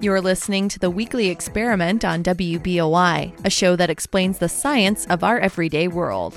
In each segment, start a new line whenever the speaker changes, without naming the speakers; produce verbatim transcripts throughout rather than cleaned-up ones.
You're listening to the Weekly Experiment on W B O I, a show that explains the science of our everyday world.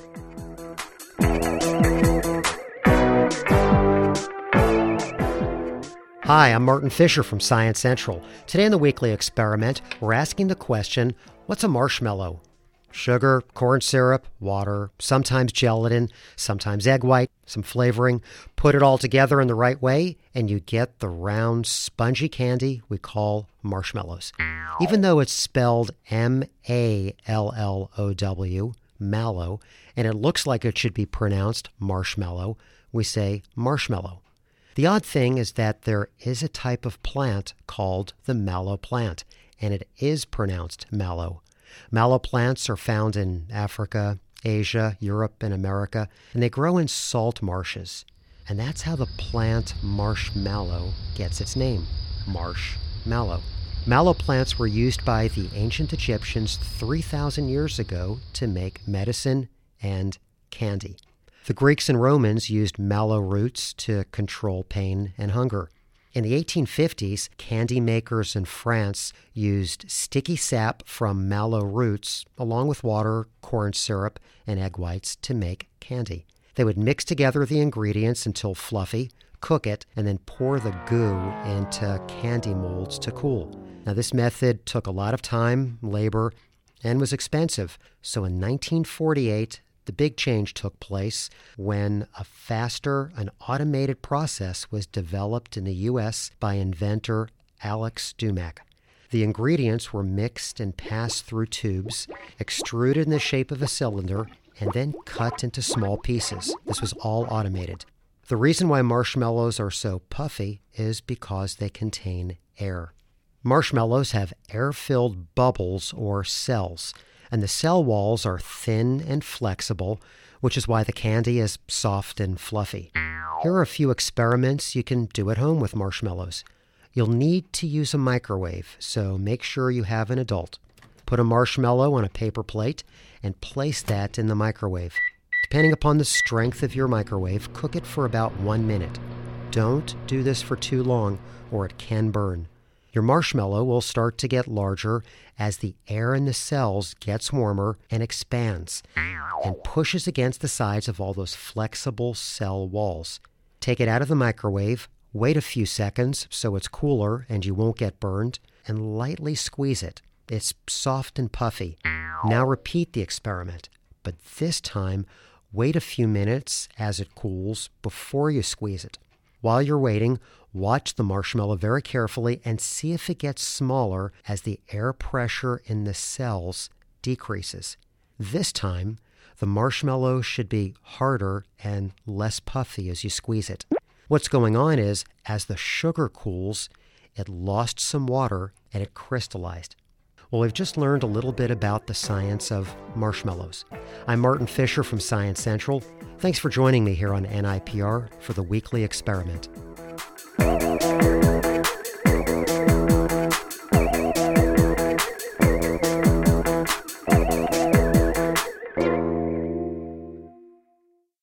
Hi, I'm Martin Fisher from Science Central. Today in the Weekly Experiment, we're asking the question, what's a marshmallow? Sugar, corn syrup, water, sometimes gelatin, sometimes egg white, some flavoring. Put it all together in the right way, and you get the round, spongy candy we call marshmallows. Even though it's spelled M A L L O W, mallow, and it looks like it should be pronounced marshmallow, we say marshmallow. The odd thing is that there is a type of plant called the mallow plant, and it is pronounced mallow. Mallow plants are found in Africa, Asia, Europe, and America, and they grow in salt marshes. And that's how the plant marshmallow gets its name, marshmallow. Mallow plants were used by the ancient Egyptians three thousand years ago to make medicine and candy. The Greeks and Romans used mallow roots to control pain and hunger. In the eighteen fifties, candy makers in France used sticky sap from mallow roots, along with water, corn syrup, and egg whites to make candy. They would mix together the ingredients until fluffy, cook it, and then pour the goo into candy molds to cool. Now, this method took a lot of time, labor, and was expensive. So in nineteen forty-eight, the big change took place when a faster and automated process was developed in the U S by inventor Alex Dumac. The ingredients were mixed and passed through tubes, extruded in the shape of a cylinder, and then cut into small pieces. This was all automated. The reason why marshmallows are so puffy is because they contain air. Marshmallows have air-filled bubbles or cells, and the cell walls are thin and flexible, which is why the candy is soft and fluffy. Here are a few experiments you can do at home with marshmallows. You'll need to use a microwave, so make sure you have an adult. Put a marshmallow on a paper plate and place that in the microwave. Depending upon the strength of your microwave, cook it for about one minute. Don't do this for too long, or it can burn. Your marshmallow will start to get larger as the air in the cells gets warmer and expands and pushes against the sides of all those flexible cell walls. Take it out of the microwave, wait a few seconds so it's cooler and you won't get burned, and lightly squeeze it. It's soft and puffy. Now repeat the experiment, but this time wait a few minutes as it cools before you squeeze it. While you're waiting, watch the marshmallow very carefully and see if it gets smaller as the air pressure in the cells decreases. This time, the marshmallow should be harder and less puffy as you squeeze it. What's going on is, as the sugar cools, it lost some water and it crystallized. Well, we've just learned a little bit about the science of marshmallows. I'm Martin Fisher from Science Central. Thanks for joining me here on N I P R for the Weekly Experiment.